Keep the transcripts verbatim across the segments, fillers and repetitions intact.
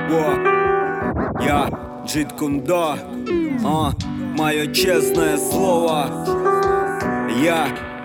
Во. Я Джит Кундо, а, мое честное слово. Я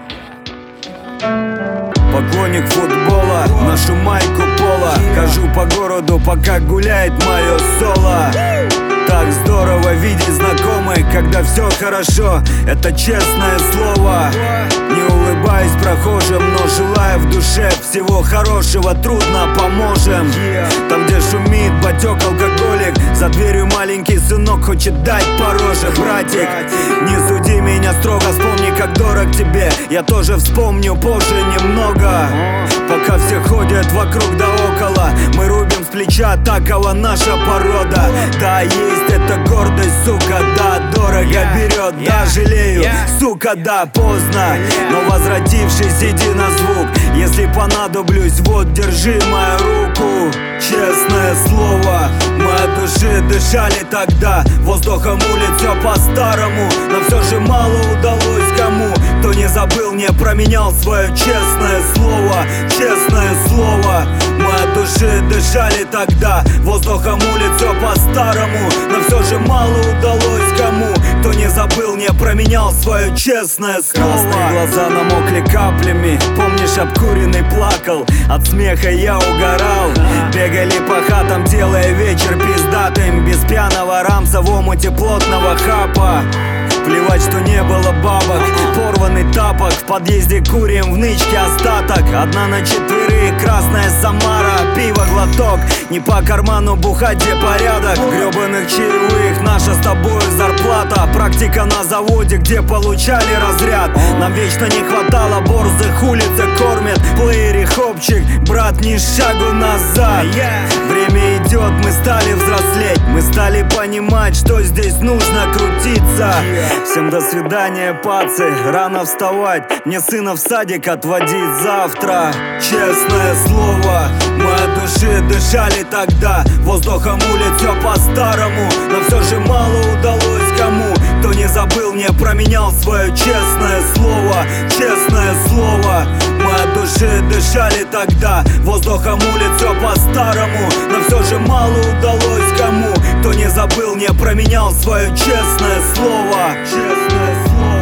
поклонник футбола, ношу майку пола, хожу по городу, пока гуляет мое соло. Так здорово видеть знакомых, когда все хорошо, это честное слово. Не улыбаюсь прохожим, но желаю в душе всего хорошего, трудно поможем. Там, где шумит батек алкоголик, за дверью маленький сынок хочет дать по роже. Братик, не суди меня строго, вспомни, как дорог тебе. Я тоже вспомню позже немного. Пока все ходят вокруг да около, мы рубим с плеча, такова наша порода. Да, есть эта гордость, сука, да, дорого берет, да, жалею, сука, да, поздно. Но возвратившись, иди на звук, если понадоблюсь, вот, держи мою руку. Честное слово, мы от души дышали тогда, воздухом улиц все по-старому. Но все же мало удалось кому, кто не забыл, не променял свое честное слово. Честное слово, мы от души дышали тогда, воздухом улиц все по-старому. Но все же мало удалось кому, кто не забыл, не променял свое честное слово. Красные глаза намокли каплями, помнишь, обкуренный плакал, от смеха я угорал. Бегали по хатам, делая вечер пиздатым, без пьяного рамса в омуте плотного хапа. Плевать, что не было бабок, порванный тапок, в подъезде курим, в нычке остаток. Одна на четверых, красная Самара, пиво глоток, не по карману бухать, где порядок. Гребаных чаевых, наша с тобой зарплата, практика на заводе, где получали разряд. Нам вечно не хватало борзых, улицы кормят, плеере хопчик, брат, ни шагу назад. Время идет, мы стали взрослеть, мы стали понимать, что здесь нужно крутиться. Всем до свидания, пацы, рано вставать, мне сына в садик отводить завтра. Честное слово, мы от души дышали тогда, воздухом улиц все по-старому. Но все же мало удалось кому, кто не забыл, не променял свое честное слово. Честное слово, мы от души дышали тогда, воздухом улиц все по-старому. Но все же мало удалось кому, кто не забыл, не променял свое честное слово. Честное слово.